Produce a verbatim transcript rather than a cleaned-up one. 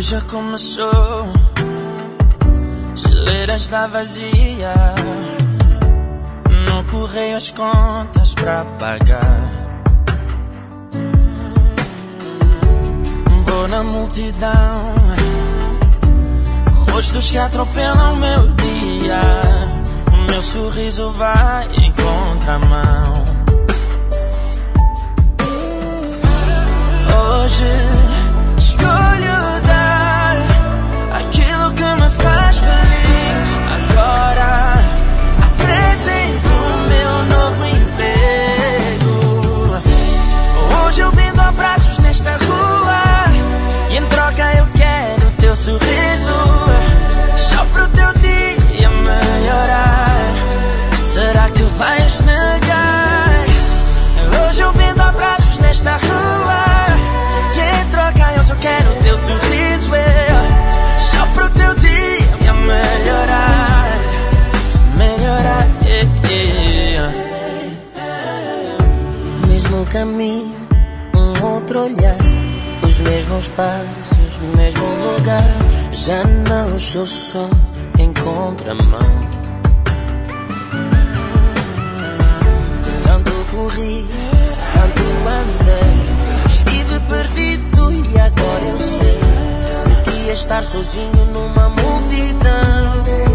já começou, geleira está vazia, no correio as contas pra pagar. Vou na multidão, rostos que atropelam meu dia, o meu sorriso vai em contramão. Hoje escolho dar aquilo que me faz feliz. Agora apresento o meu novo emprego. Hoje eu vendo abraços nesta rua e em troca eu quero teu sorriso. Só pro teu dia melhorar, será que vais negar? Hoje eu vendo abraços nesta rua e em troca eu só quero teu sorriso. Eu, só pro teu dia melhorar, melhorar. Yeah, yeah. Mesmo caminho, um outro olhar, os mesmos passos, no mesmo lugar. Já não estou só em contramão. Tanto corri, tanto andei, estive perdido e agora eu sei o que é estar sozinho numa multidão.